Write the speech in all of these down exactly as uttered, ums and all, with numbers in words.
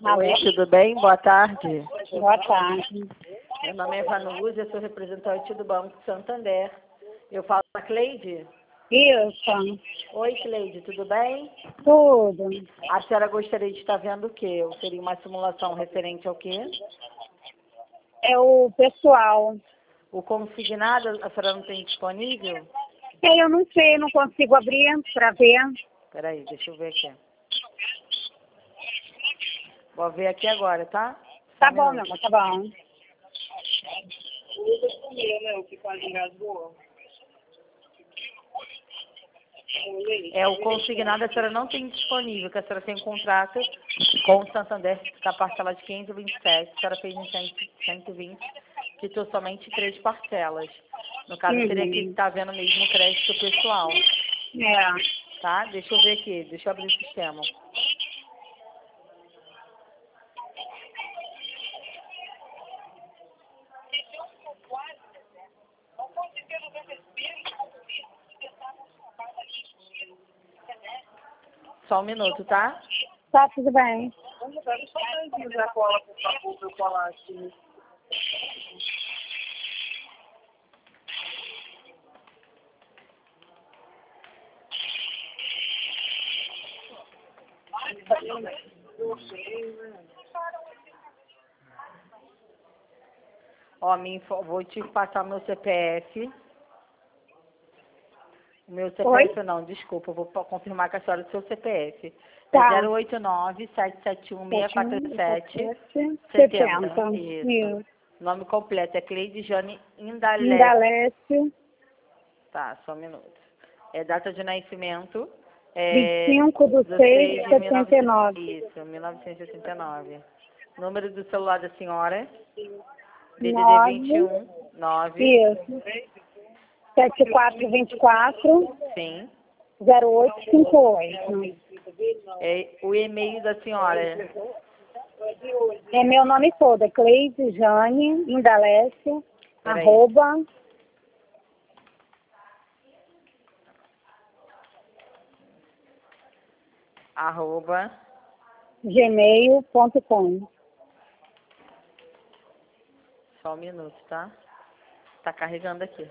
Oi, tudo bem? Boa tarde. Boa tarde. Meu nome é Vanusa, eu sou representante do Banco Santander. Eu falo com a Cleide? Isso. Oi, Cleide, tudo bem? Tudo. A senhora gostaria de estar vendo o quê? Seria uma simulação referente ao quê? É o pessoal. O consignado, a senhora não tem disponível? É, eu não sei, não consigo abrir para ver. Peraí, deixa eu ver aqui. Vou ver aqui agora, tá? Só Tá um bom, minuto. meu amor, tá bom. É, o consignado a senhora não tem disponível, que a senhora tem um contrato com o Santander que está parcela de quinhentos e vinte e sete, a senhora fez em cento e vinte, quitou somente três parcelas. No caso, teria que Uhum. estar vendo mesmo o crédito pessoal, É. tá? Deixa eu ver aqui, deixa eu abrir o sistema. Só um minuto, tá? Tá tudo bem. Ó, me info- vou te passar meu C P F. O meu C P F Oi? não, desculpa, eu vou pa- confirmar com a senhora o seu C P F. Tá. É zero oito nove, sete sete um, seis quatro sete, setenta. setenta. Isso. Isso. Nome completo é Cleide Jane Indalé. Indalécio, Tá, só um minuto. É data de nascimento. vinte e É cinco de do seis seis de de setenta e 19... nove. Isso, mil novecentos e oitenta e nove. Número do celular da senhora. D D D vinte e nove. um, nove. Isso. sete quatro dois quatro, Sim. zero oito cinco oito. É o e-mail da senhora. É meu nome todo, é Cleide Jane Indalécio, Peraí. arroba, Arroba. gmail ponto com. Só um minuto, tá? Tá carregando aqui.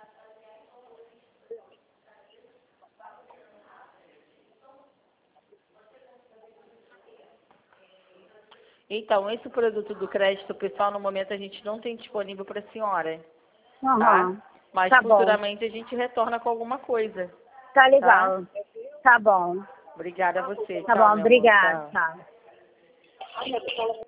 Então, esse produto do crédito pessoal, no momento, a gente não tem disponível para a senhora, tá? Aham. Mas Tá bom. futuramente a gente retorna com alguma coisa. Tá legal. Tá bom. Obrigada a você. Tá Tchau, bom, meu amor. obrigada. Tchau. Tá.